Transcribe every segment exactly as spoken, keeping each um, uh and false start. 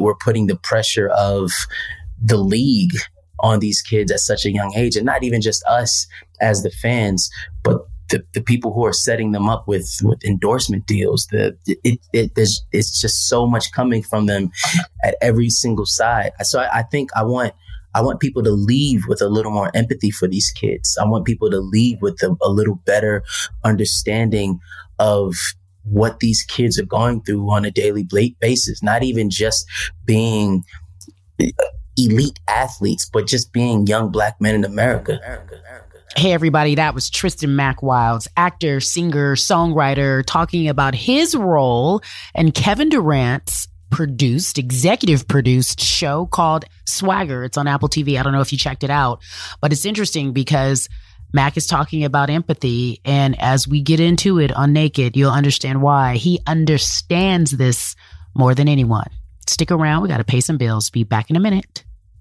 we're putting the pressure of the league on these kids at such a young age, and not even just us as the fans, but the, the people who are setting them up with, with endorsement deals. The it, it there's it's just so much coming from them at every single side. So I, I think I want I want people to leave with a little more empathy for these kids. I want people to leave with a, a little better understanding of what these kids are going through on a daily basis. Not even just being elite athletes, but just being young Black men in America. Hey, everybody, that was Tristan MacWilds, actor, singer, songwriter, talking about his role in Kevin Durant's produced, executive produced show called Swagger. It's on Apple T V. I don't know if you checked it out, but it's interesting because Mac is talking about empathy. And as we get into it on Naked, you'll understand why. He understands this more than anyone. Stick around. We got to pay some bills. Be back in a minute.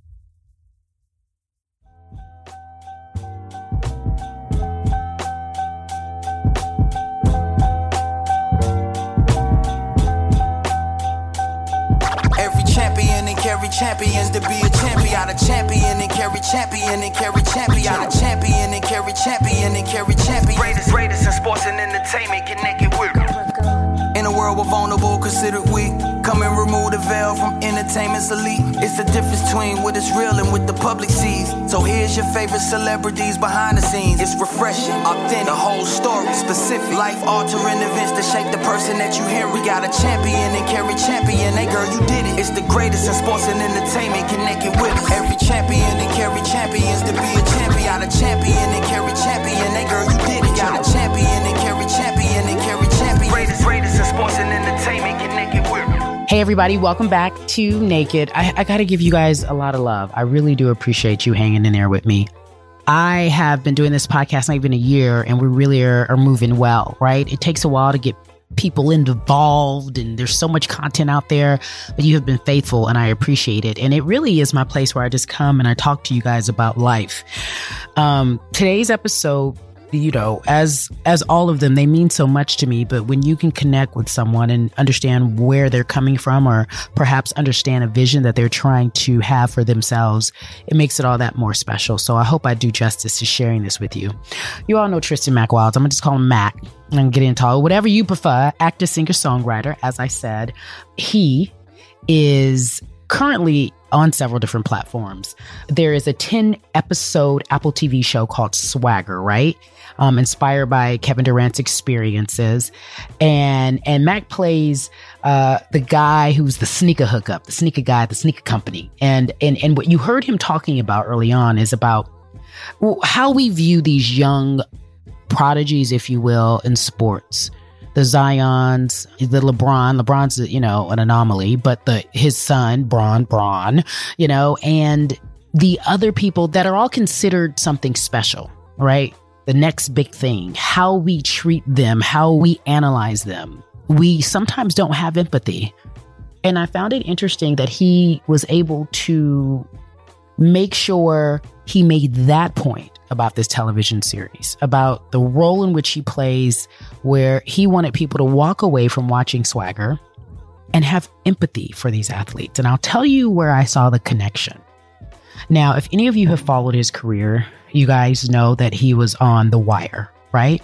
Carry champions to be a champion, a champion and carry champion and carry champion, a champion and carry champion and carry champion. Greatest, greatest in sports and entertainment, connected with. In a world we're vulnerable, considered weak. Come and remove the veil from entertainment's elite. It's the difference between what is real and what the public sees. So here's your favorite celebrities behind the scenes. It's refreshing, authentic, the whole story, specific, life-altering events that shape the person that you hear. We got a champion and carry champion. Hey girl, you did it. It's the greatest in sports and entertainment, connected with every champion and carry champions to be a champion. A champion and carry champion. Hey girl, you did it. Got a champion and carry champion and carry champion. Greatest, greatest in sports and entertainment, connected with. Hey, everybody, welcome back to Naked. I, I got to give you guys a lot of love. I really do appreciate you hanging in there with me. I have been doing this podcast not even a year, and we really are, are moving well, right? It takes a while to get people involved, and there's so much content out there, but you have been faithful, and I appreciate it. And it really is my place where I just come and I talk to you guys about life. Um, today's episode, you know, as as all of them, they mean so much to me. But when you can connect with someone and understand where they're coming from, or perhaps understand a vision that they're trying to have for themselves, it makes it all that more special. So I hope I do justice to sharing this with you. You all know Tristan MacWilds. I'm going to just call him Mac. I'm going to get into whatever you prefer. Actor, singer, songwriter. As I said, he is currently on several different platforms. There is a ten episode Apple T V show called Swagger, right? Um, inspired by Kevin Durant's experiences. And and Mac plays uh, the guy who's the sneaker hookup, the sneaker guy at the sneaker company. And, and, and what you heard him talking about early on is about how we view these young prodigies, if you will, in sports. The Zions, the LeBron, LeBron's, you know, an anomaly, but the his son, Bron, Bron, you know, and the other people that are all considered something special, right? The next big thing, how we treat them, how we analyze them. We sometimes don't have empathy. And I found it interesting that he was able to make sure he made that point about this television series, about the role in which he plays, where he wanted people to walk away from watching Swagger and have empathy for these athletes. And I'll tell you where I saw the connection. Now, if any of you have followed his career, you guys know that he was on The Wire, right?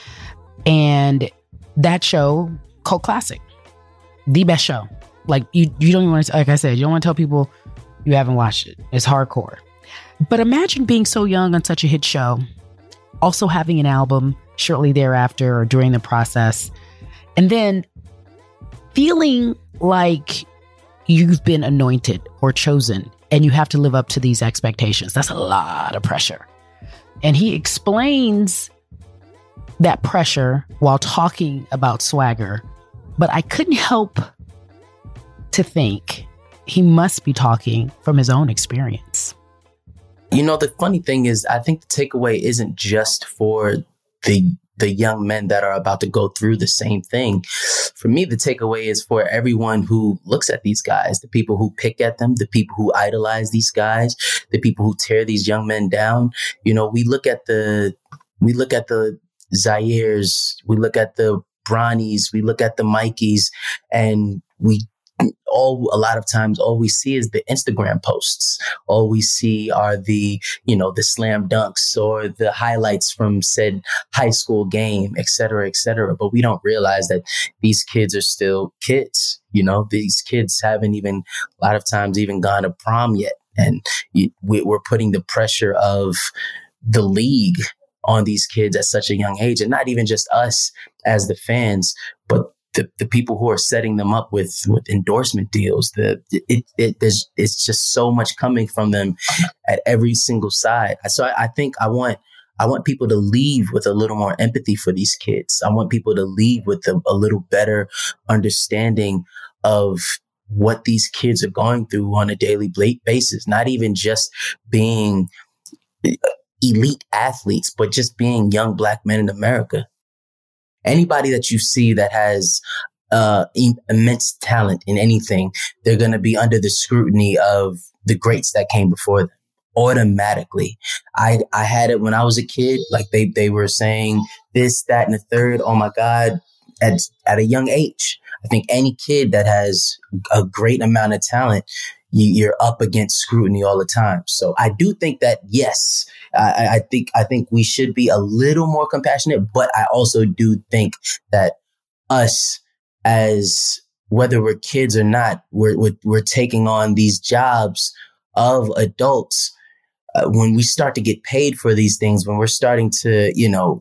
And that show, cult classic, the best show. Like you, you don't even want to, like I said, you don't want to tell people you haven't watched it. It's hardcore. But imagine being so young on such a hit show, also having an album shortly thereafter or during the process, and then feeling like you've been anointed or chosen and you have to live up to these expectations. That's a lot of pressure. And he explains that pressure while talking about Swagger, but I couldn't help to think he must be talking from his own experience. You know, the funny thing is, I think the takeaway isn't just for the the young men that are about to go through the same thing. For me, the takeaway is for everyone who looks at these guys, the people who pick at them, the people who idolize these guys, the people who tear these young men down. You know, we look at the we look at the Zairs, we look at the Bronnies, we look at the Mikeys, and we all, a lot of times, all we see is the Instagram posts. All we see are the, you know, the slam dunks or the highlights from said high school game, et cetera, et cetera. But we don't realize that these kids are still kids. You know, these kids haven't even, a lot of times, even gone to prom yet. And we're putting the pressure of the league on these kids at such a young age, and not even just us as the fans, but the, the people who are setting them up with, with endorsement deals. The it, it there's it's just so much coming from them at every single side. So I, I think I want I want people to leave with a little more empathy for these kids. I want people to leave with a, a little better understanding of what these kids are going through on a daily basis, not even just being elite athletes, but just being young Black men in America. Anybody that you see that has uh, immense talent in anything, they're going to be under the scrutiny of the greats that came before them automatically. I, I had it when I was a kid. Like they, they were saying this, that, and the third. Oh my God. At, at a young age, I think any kid that has a great amount of talent, you, you're up against scrutiny all the time. So I do think that, yes, I, I think I think we should be a little more compassionate, but I also do think that us, as whether we're kids or not, we're we're, we're taking on these jobs of adults. Uh, when we start to get paid for these things, when we're starting to, you know,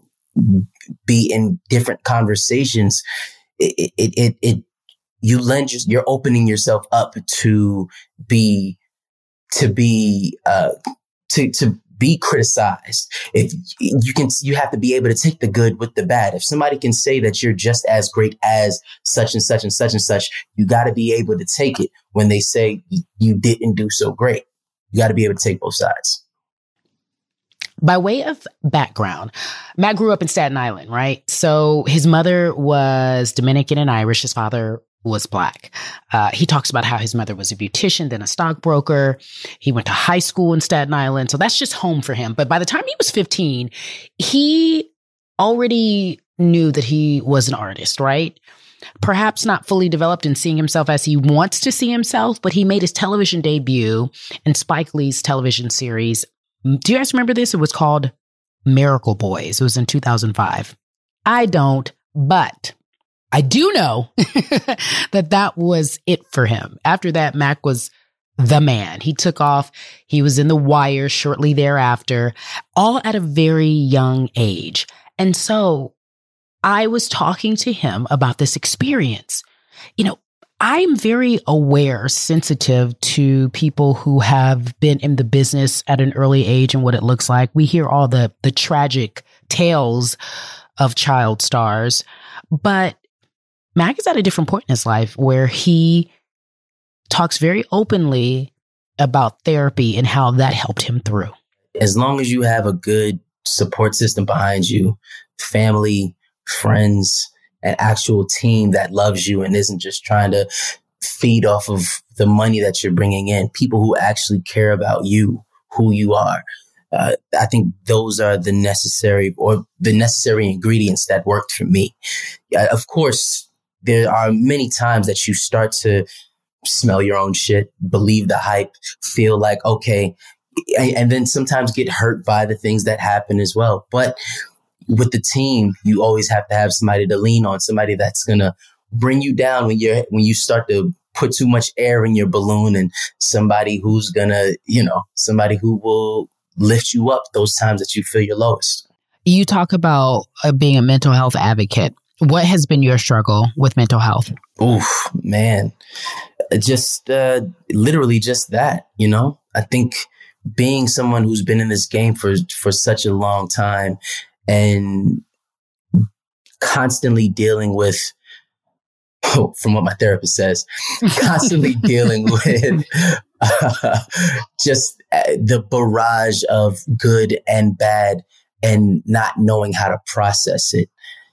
be in different conversations, it, it, it, it you lend, just, you're opening yourself up to be, to be, uh, to, to be criticized. If you can, you have to be able to take the good with the bad. If somebody can say that you're just as great as such and such and such and such, you got to be able to take it when they say you didn't do so great. You got to be able to take both sides. By way of background, Mac grew up in Staten Island, right? So his mother was Dominican and Irish. His father was Black. Uh, he talks about how his mother was a beautician, then a stockbroker. He went to high school in Staten Island. So that's just home for him. But by the time he was fifteen, he already knew that he was an artist, right? Perhaps not fully developed in seeing himself as he wants to see himself, but he made his television debut in Spike Lee's television series. Do you guys remember this? It was called Miracle Boys. It was in two thousand five. I don't, but I do know that that was it for him. After that, Mac was the man. He took off. He was in The Wire shortly thereafter, all at a very young age. And so I was talking to him about this experience. You know, I'm very aware, sensitive to people who have been in the business at an early age and what it looks like. We hear all the the tragic tales of child stars, but Mac is at a different point in his life where he talks very openly about therapy and how that helped him through. As long as you have a good support system behind you, family, friends, an actual team that loves you and isn't just trying to feed off of the money that you're bringing in, people who actually care about you, who you are. Uh, I think those are the necessary or the necessary ingredients that worked for me. Uh, of course, there are many times that you start to smell your own shit, believe the hype, feel like, okay, and, and then sometimes get hurt by the things that happen as well. But with the team, you always have to have somebody to lean on, somebody that's going to bring you down when you're, when you start to put too much air in your balloon, and somebody who's going to, you know, somebody who will lift you up those times that you feel your lowest. You talk about uh, being a mental health advocate. What has been your struggle with mental health? Oof, man, just uh, literally just that, you know, I think being someone who's been in this game for, for such a long time and constantly dealing with, oh, from what my therapist says, constantly dealing with uh, just the barrage of good and bad and not knowing how to process it.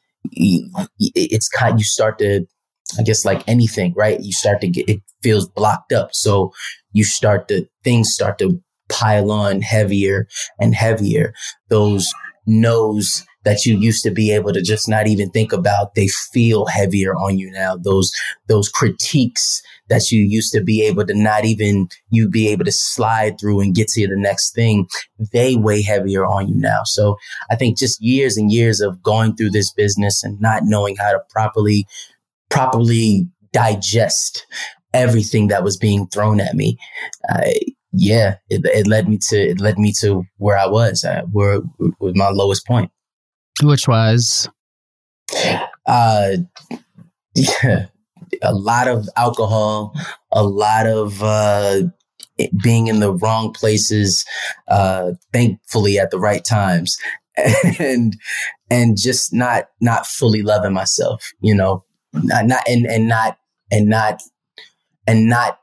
It's kind, you start to, I guess, like anything, right? You start to get, it feels blocked up. So you start to, things start to pile on heavier and heavier. Those no's that you used to be able to just not even think about, they feel heavier on you now. Those, those critiques that you used to be able to not even, you be able to slide through and get to the next thing, they weigh heavier on you now. So I think just years and years of going through this business and not knowing how to properly, properly digest everything that was being thrown at me. Uh, yeah, it, it led me to, it led me to where I was, uh, where was my lowest point. Which was? Uh, yeah. A lot of alcohol, a lot of uh, being in the wrong places, uh, thankfully at the right times, and and just not not fully loving myself, you know, not, not and and not and not and not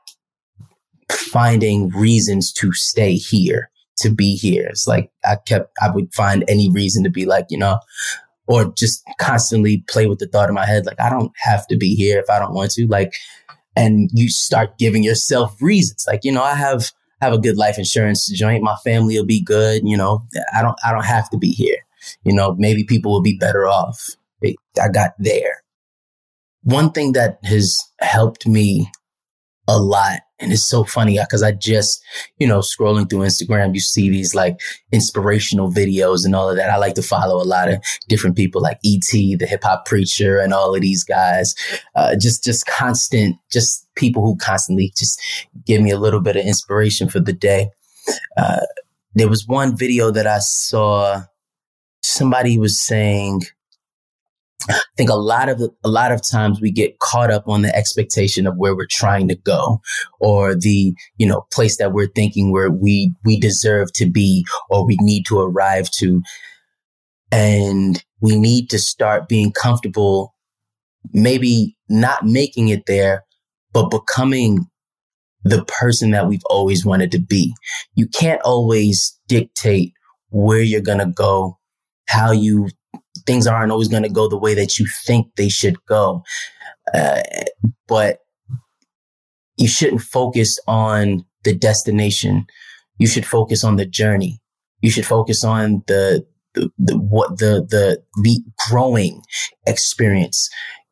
finding reasons to stay here, to be here. It's like I kept I would find any reason to be like, you know. Or just constantly play with the thought in my head, like, I don't have to be here if I don't want to. Like, and you start giving yourself reasons. Like, you know, I have have a good life insurance joint. My family will be good. You know, I don't I don't have to be here. You know, maybe people will be better off. I got there. One thing that has helped me a lot, and it's so funny because I just, you know, scrolling through Instagram, you see these like inspirational videos and all of that. I like to follow a lot of different people like E T, the hip hop preacher, and all of these guys. Uh, just, just constant, just people who constantly just give me a little bit of inspiration for the day. Uh, there was one video that I saw. Somebody was saying, I think a lot of the, a lot of times we get caught up on the expectation of where we're trying to go, or the, you know, place that we're thinking where we, we deserve to be, or we need to arrive to. And we need to start being comfortable, maybe not making it there, but becoming the person that we've always wanted to be. You can't always dictate where you're going to go, how you things aren't always going to go the way that you think they should go. Uh, but you shouldn't focus on the destination. You should focus on the journey. You should focus on the, the, the what the, the, the growing experience.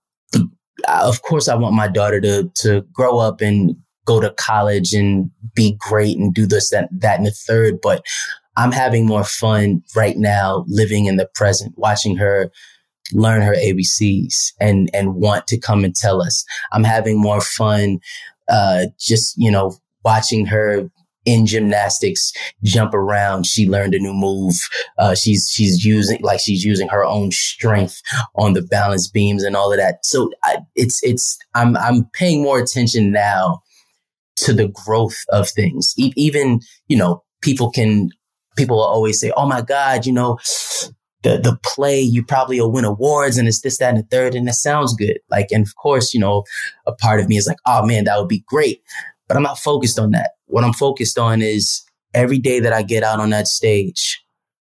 Of course, I want my daughter to, to grow up and go to college and be great and do this, that, that, and the third. But I'm having more fun right now living in the present, watching her learn her A B Cs and, and want to come and tell us. I'm having more fun, uh, just, you know, watching her in gymnastics, jump around. She learned a new move. Uh, she's, she's using, like she's using her own strength on the balance beams and all of that. So I, it's, it's, I'm, I'm paying more attention now to the growth of things. E- even, you know, people can, people will always say, oh my God, you know, the, the play, you probably will win awards and it's this, that, and the third. And it sounds good. Like, and of course, you know, a part of me is like, oh man, that would be great. But I'm not focused on that. What I'm focused on is every day that I get out on that stage,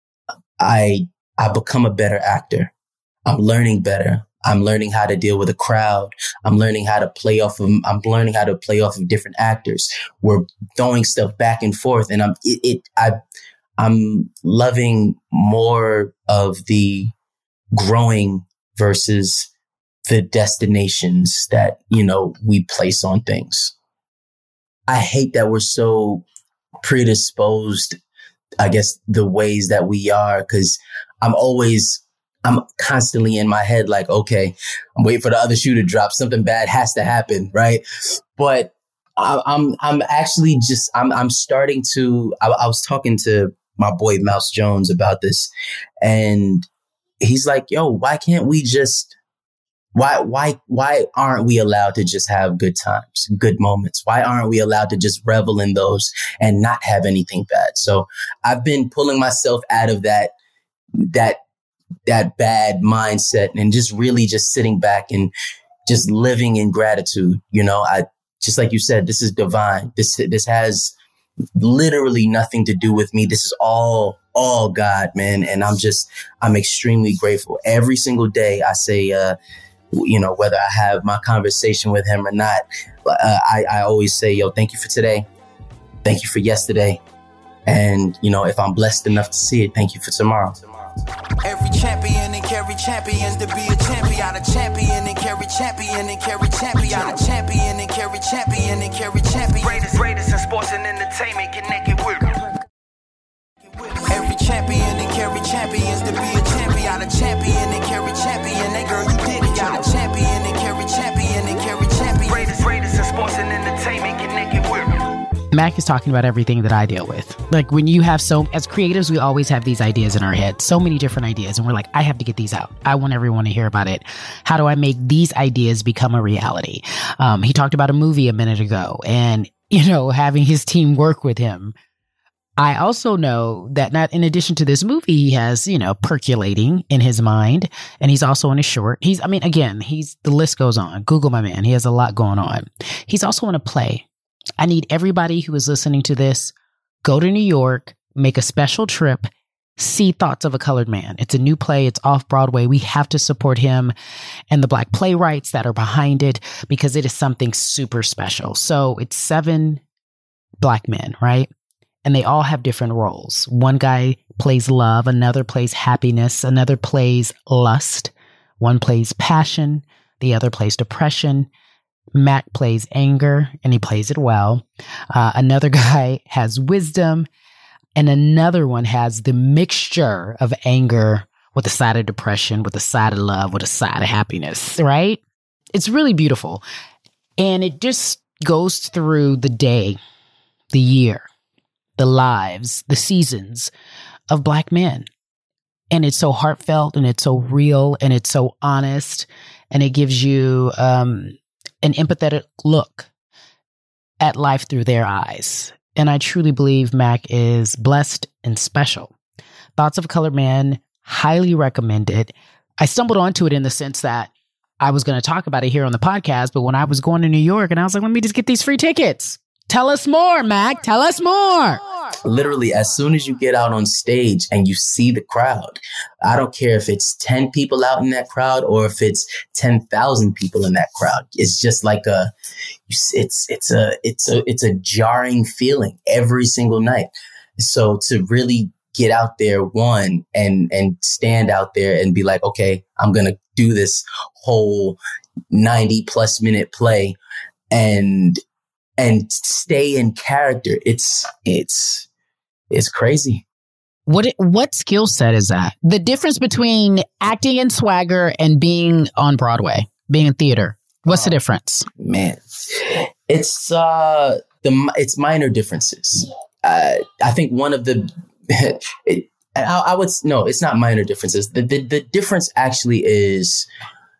I, I become a better actor. I'm learning better. I'm learning how to deal with a crowd. I'm learning how to play off of, I'm learning how to play off of different actors. We're throwing stuff back and forth. And I'm, it, it I, I'm loving more of the growing versus the destinations that, you know, we place on things. I hate that we're so predisposed, I guess, the ways that we are, because I'm always, I'm constantly in my head like, okay, I'm waiting for the other shoe to drop. Something bad has to happen, right? But I, I'm I'm actually just, I'm I'm starting to, I, I was talking to my boy Mouse Jones about this, and he's like, yo, why can't we just, why, why, why aren't we allowed to just have good times, good moments? Why aren't we allowed to just revel in those and not have anything bad? So I've been pulling myself out of that, that, that bad mindset and just really just sitting back and just living in gratitude. You know, I, just like you said, this is divine. This, this has literally nothing to do with me. This is all, all God, man. And I'm just, I'm extremely grateful. Every single day I say, uh, you know, whether I have my conversation with him or not, uh, I, I always say, yo, thank you for today. Thank you for yesterday. And, you know, if I'm blessed enough to see it, thank you for tomorrow. Every champion and carry champions to be a champion. A champion and carry champion and carry champion. A champion and carry champion and carry champion. Greatest, greatest in sports and entertainment, connected with. Every champion and carry champions to be a champion. A champion and carry champion. Hey girl, you did it. Got a champion and carry champion and carry champion. Greatest, greatest in sports and entertainment, connected with. Mac is talking about everything that I deal with. Like when you have so, as creatives, we always have these ideas in our head, so many different ideas. And we're like, I have to get these out. I want everyone to hear about it. How do I make these ideas become a reality? Um, he talked about a movie a minute ago and, you know, having his team work with him. I also know that not in addition to this movie, he has, you know, percolating in his mind, and he's also in a short. He's, I mean, again, he's, the list goes on. Google my man. He has a lot going on. He's also in a play. I need everybody who is listening to this, go to New York, make a special trip, see Thoughts of a Colored Man. It's a new play. It's off Broadway. We have to support him and the Black playwrights that are behind it because it is something super special. So it's seven Black men, right? And they all have different roles. One guy plays love, another plays happiness, another plays lust, one plays passion, the other plays depression. Mac plays anger, and he plays it well. Uh, another guy has wisdom, and another one has the mixture of anger with a side of depression, with a side of love, with a side of happiness, right? It's really beautiful. And it just goes through the day, the year, the lives, the seasons of Black men. And it's so heartfelt, and it's so real, and it's so honest, and it gives you um, an empathetic look at life through their eyes. And I truly believe Mac is blessed and special. Thoughts of a Colored Man, highly recommended. I stumbled onto it in the sense that I was going to talk about it here on the podcast, but when I was going to New York and I was like, let me just get these free tickets. Tell us more, Mac. Tell us more. Literally, as soon as you get out on stage and you see the crowd, I don't care if it's ten people out in that crowd or if it's ten thousand people in that crowd. It's just like a, it's, it's a, it's a, it's a jarring feeling every single night. So to really get out there, one, and, and stand out there and be like, okay, I'm going to do this whole ninety plus minute play and, and stay in character. It's, it's, it's crazy. What, what skill set is that? The difference between acting in swagger and being on Broadway, being in theater. What's the difference? Man, it's, uh, the, it's minor differences. Uh, I think one of the, it, I, I would, no, it's not minor differences. The, the, the difference actually is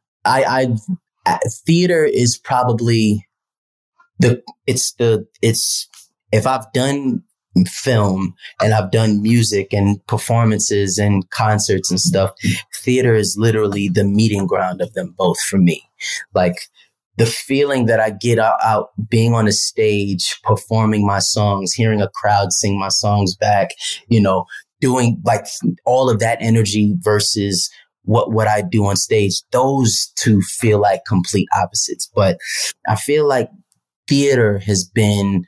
I, I, theater is probably, The it's the it's if I've done film and I've done music and performances and concerts and stuff, theater is literally the meeting ground of them both for me. Like the feeling that I get out, out being on a stage, performing my songs, hearing a crowd sing my songs back, you know, doing like all of that energy versus what, what I do on stage. Those two feel like complete opposites, but I feel like theater has been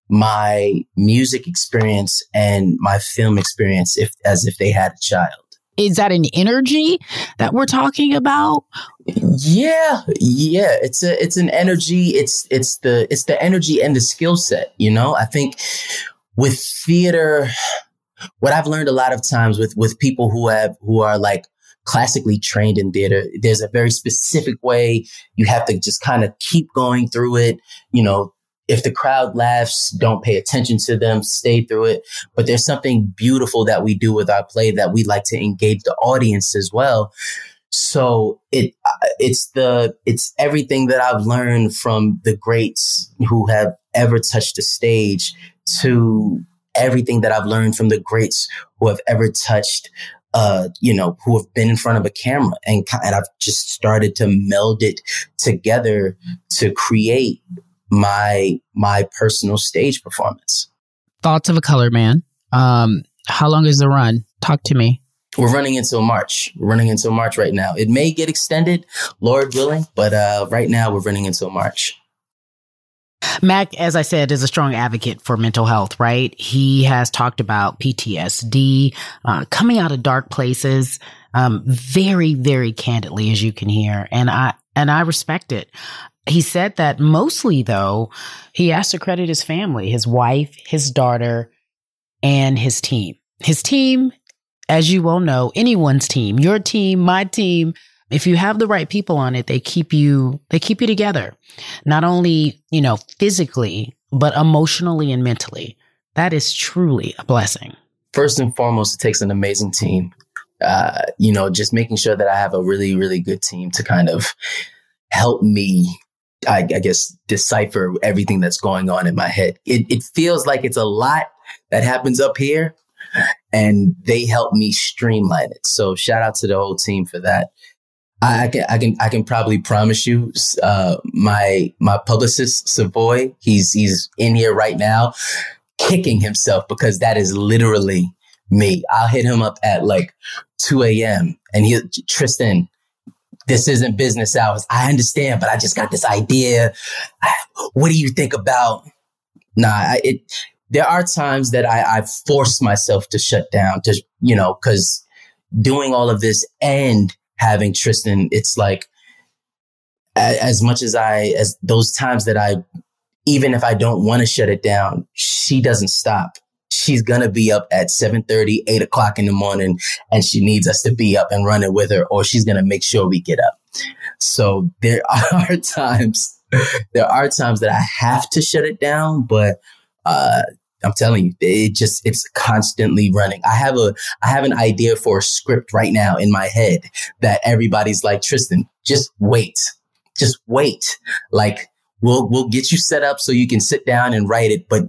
my music experience and my film experience if as if they had a child. Is that an energy that we're talking about? Yeah, yeah. It's a it's an energy. It's it's the it's the energy and the skill set, you know? I think with theater, what I've learned a lot of times with with people who have who are like classically trained in theater, there's a very specific way you have to just kind of keep going through it. You know, if the crowd laughs, don't pay attention to them, stay through it. But there's something beautiful that we do with our play that we like to engage the audience as well. So it it's the it's everything that I've learned from the greats who have ever touched the stage to everything that I've learned from the greats who have ever touched Uh, you know, who have been in front of a camera, and and I've just started to meld it together to create my my personal stage performance. Thoughts of a Colored Man. Um, how long is the run? Talk to me. We're running until March. We're running until March right now. It may get extended, Lord willing, but uh, right now we're running until March. Mac, as I said, is a strong advocate for mental health, right? He has talked about P T S D, uh, coming out of dark places, um, very, very candidly, as you can hear. And I, and I respect it. He said that mostly, though, he has to credit his family, his wife, his daughter, and his team. His team, as you well know, anyone's team, your team, my team, if you have the right people on it, they keep you, they keep you together. Not only, you know, physically, but emotionally and mentally. That is truly a blessing. First and foremost, it takes an amazing team. Uh, you know, just making sure that I have a really, really good team to kind of help me, I, I guess, decipher everything that's going on in my head. It, it feels like it's a lot that happens up here, and they help me streamline it. So shout out to the whole team for that. I, I can, I can, I can probably promise you, uh, my my publicist Savoy, he's he's in here right now, kicking himself because that is literally me. I'll hit him up at like two a.m. and he, Tristan, this isn't business hours. I understand, but I just got this idea. What do you think about? Nah, I, it. There are times that I, I force myself to shut down, to, you know, because doing all of this and having Tristan, it's like, as, as much as I, as those times that I, even if I don't want to shut it down, she doesn't stop. She's going to be up at seven thirty, eight o'clock in the morning, and she needs us to be up and running with her, or she's going to make sure we get up. So there are times, there are times that I have to shut it down, but Uh, I'm telling you, it just, it's constantly running. I have a, I have an idea for a script right now in my head that everybody's like, Tristan, just wait, just wait. Like we'll, we'll get you set up so you can sit down and write it, but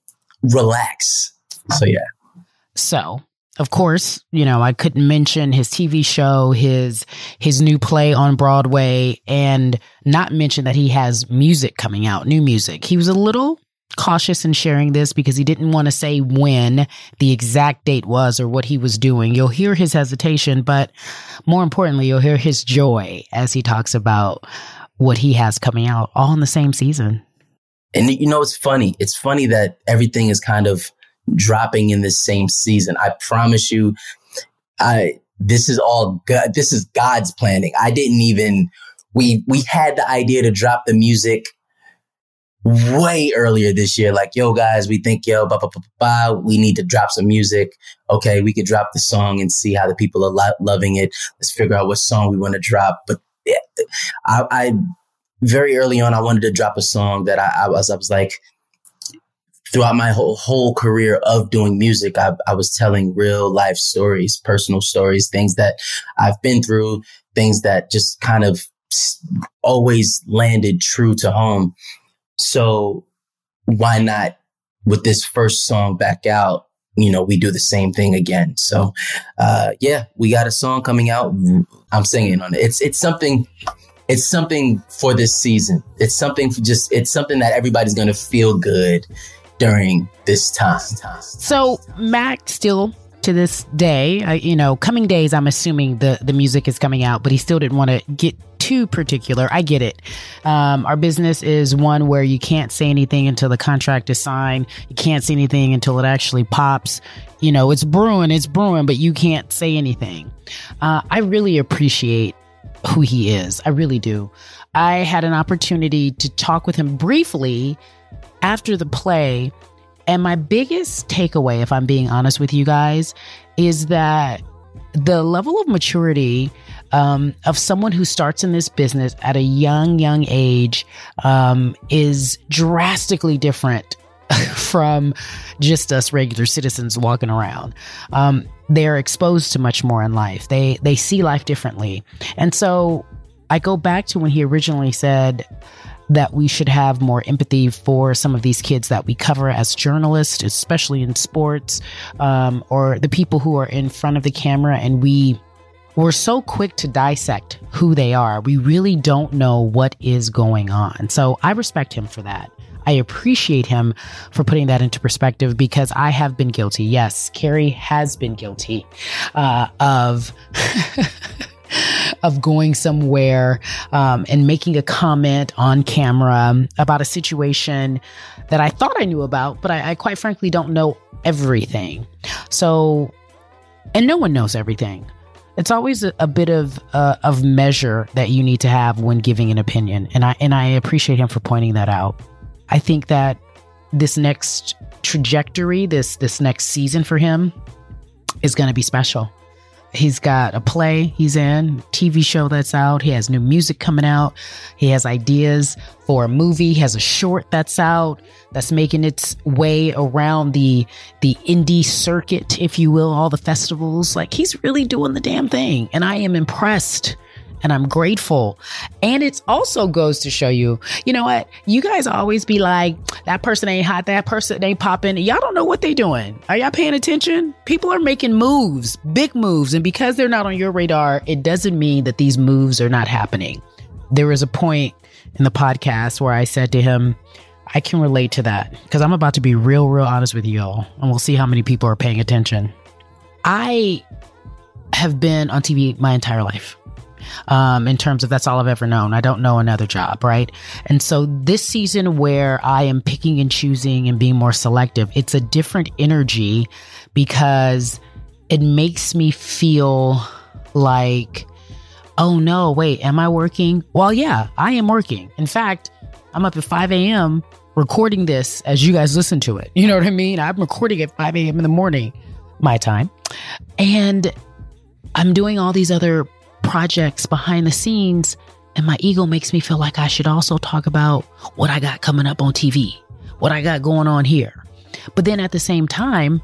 relax. So, yeah. So, of course, you know, I couldn't mention his T V show, his, his new play on Broadway, and not mention that he has music coming out, new music. He was a little cautious in sharing this because he didn't want to say when the exact date was or what he was doing. You'll hear his hesitation, but more importantly, you'll hear his joy as he talks about what he has coming out all in the same season. And you know, it's funny. It's funny that everything is kind of dropping in the same season. I promise you, I, this is all God. This is God's planning. I didn't even, we, we had the idea to drop the music way earlier this year. Like, yo, guys, we think, yo, bah, bah, bah, bah, we need to drop some music. Okay, we could drop the song and see how the people are lo- loving it. Let's figure out what song we want to drop. But yeah, I, I very early on, I wanted to drop a song that I, I was, I was like, throughout my whole whole career of doing music, I, I was telling real life stories, personal stories, things that I've been through, things that just kind of always landed true to home. So why not, with this first song back out, you know, we do the same thing again. So, uh, yeah, we got a song coming out. I'm singing on it. It's, it's something, it's something for this season. It's something for just, it's something that everybody's going to feel good during this time. So Mac still to this day, I, you know, coming days, I'm assuming the, the music is coming out, but he still didn't want to get too particular. I get it. Um, our business is one where you can't say anything until the contract is signed. You can't say anything until it actually pops. You know, it's brewing, it's brewing, but you can't say anything. Uh, I really appreciate who he is. I really do. I had an opportunity to talk with him briefly after the play. And my biggest takeaway, if I'm being honest with you guys, is that the level of maturity um, of someone who starts in this business at a young, young age um, is drastically different from just us regular citizens walking around. Um, they're exposed to much more in life. They they see life differently. And so I go back to when he originally said that we should have more empathy for some of these kids that we cover as journalists, especially in sports, um, or the people who are in front of the camera. And we we're so quick to dissect who they are. We really don't know what is going on. So I respect him for that. I appreciate him for putting that into perspective, because I have been guilty. Yes, Carrie has been guilty uh, of of going somewhere um, and making a comment on camera about a situation that I thought I knew about, but I, I quite frankly don't know everything. So, and no one knows everything. It's always a, a bit of uh, of measure that you need to have when giving an opinion, and I and I appreciate him for pointing that out. I think that this next trajectory, this this next season for him is going to be special. He's got a play he's in, T V show that's out. He has new music coming out. He has ideas for a movie. He has a short that's out that's making its way around the the indie circuit, if you will, all the festivals. Like, he's really doing the damn thing. And I am impressed. And I'm grateful. And it also goes to show you, you know what? You guys always be like, that person ain't hot, that person ain't popping. Y'all don't know what they doing. Are y'all paying attention? People are making moves, big moves. And because they're not on your radar, it doesn't mean that these moves are not happening. There was a point in the podcast where I said to him, I can relate to that because I'm about to be real, real honest with you all. And we'll see how many people are paying attention. I have been on T V my entire life. Um, in terms of that's all I've ever known. I don't know another job, right? And so this season where I am picking and choosing and being more selective, it's a different energy because it makes me feel like, oh no, wait, am I working? Well, yeah, I am working. In fact, I'm up at five a.m. recording this as you guys listen to it. You know what I mean? I'm recording at five a.m. in the morning, my time. And I'm doing all these other projects behind the scenes, and my ego makes me feel like I should also talk about what I got coming up on T V, what I got going on here. But then at the same time,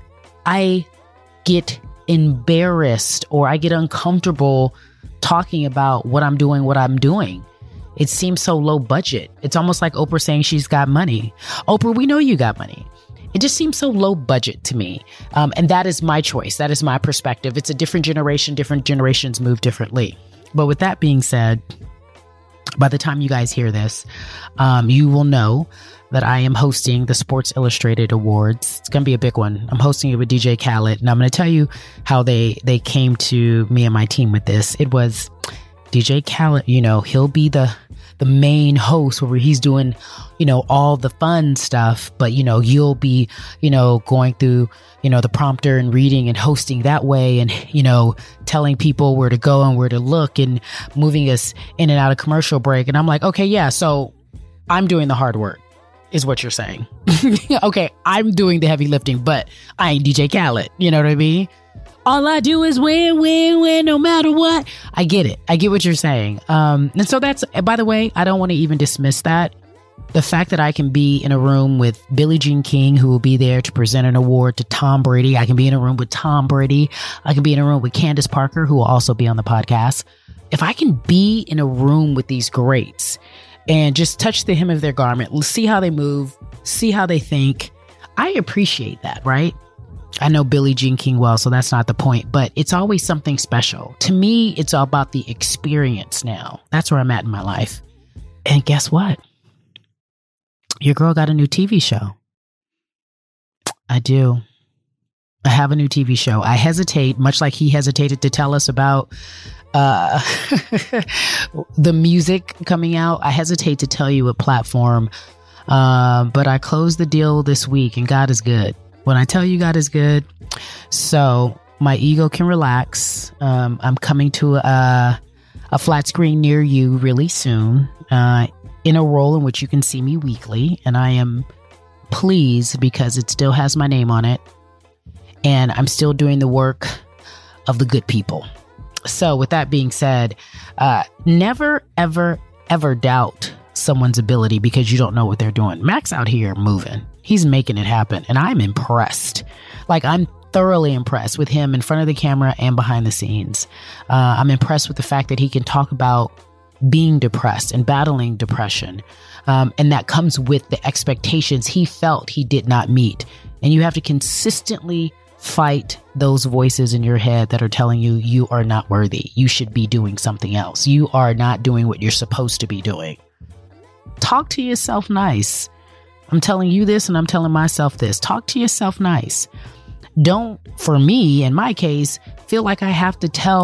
I get embarrassed or I get uncomfortable talking about what I'm doing, what I'm doing. It seems so low budget. It's almost like Oprah saying she's got money. Oprah, we know you got money. It just seems so low budget to me. Um, and that is my choice. That is my perspective. It's a different generation. Different generations move differently. But with that being said, by the time you guys hear this, um, you will know that I am hosting the Sports Illustrated Awards. It's going to be a big one. I'm hosting it with D J Khaled. And I'm going to tell you how they, they came to me and my team with this. It was D J Khaled, you know, he'll be the the main host where he's doing, you know, all the fun stuff, but, you know, you'll be, you know, going through, you know, the prompter and reading and hosting that way and, you know, telling people where to go and where to look and moving us in and out of commercial break. And I'm like, okay, yeah, so I'm doing the hard work is what you're saying. Okay, I'm doing the heavy lifting, but I ain't D J Khaled. You know what I mean? All I do is win, win, win, no matter what. I get it. I get what you're saying. Um, and so that's, by the way, I don't want to even dismiss that. The fact that I can be in a room with Billie Jean King, who will be there to present an award to Tom Brady. I can be in a room with Tom Brady. I can be in a room with Candace Parker, who will also be on the podcast. If I can be in a room with these greats and just touch the hem of their garment, let's see how they move, see how they think. I appreciate that, right? I know Billie Jean King well, so that's not the point, but it's always something special. To me, it's all about the experience now. That's where I'm at in my life. And guess what? Your girl got a new T V show. I do. I have a new T V show. I hesitate, much like he hesitated to tell us about uh, the music coming out. I hesitate to tell you what platform, uh, but I closed the deal this week, and God is good. When I tell you God is good, so my ego can relax. Um, I'm coming to a, a flat screen near you really soon, uh, in a role in which you can see me weekly. And I am pleased because it still has my name on it. And I'm still doing the work of the good people. So with that being said, uh, never, ever, ever doubt someone's ability because you don't know what they're doing. Max out here moving. He's making it happen. And I'm impressed. Like, I'm thoroughly impressed with him in front of the camera and behind the scenes. Uh, I'm impressed with the fact that he can talk about being depressed and battling depression. Um, and that comes with the expectations he felt he did not meet. And you have to consistently fight those voices in your head that are telling you you are not worthy. You should be doing something else. You are not doing what you're supposed to be doing. Talk to yourself nice. I'm telling you this and I'm telling myself this. Talk to yourself nice. Don't, for me, in my case, feel like I have to tell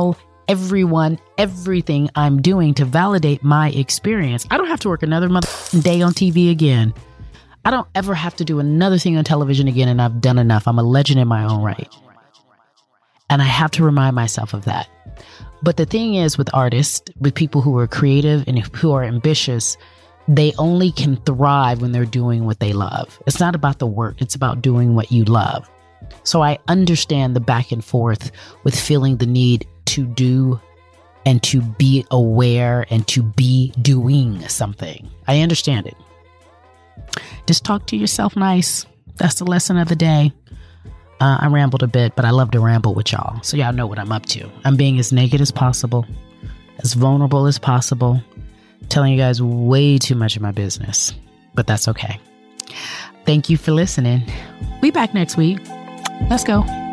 everyone everything I'm doing to validate my experience. I don't have to work another mother day on T V again. I don't ever have to do another thing on television again, and I've done enough. I'm a legend in my own right. And I have to remind myself of that. But the thing is, with artists, with people who are creative and who are ambitious, they only can thrive when they're doing what they love. It's not about the work. It's about doing what you love. So I understand the back and forth with feeling the need to do and to be aware and to be doing something. I understand it. Just talk to yourself nice. That's the lesson of the day. Uh, I rambled a bit, but I love to ramble with y'all. So y'all know what I'm up to. I'm being as naked as possible, as vulnerable as possible, telling you guys way too much of my business, but that's okay. Thank you for listening. We back next week. Let's go.